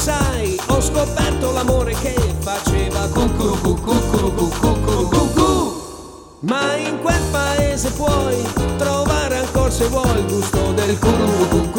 sai, ho scoperto l'amore che faceva cucurucu, cucurucu, cucurucu. Ma in quel paese puoi trovare ancora se vuoi il gusto del cucurucu.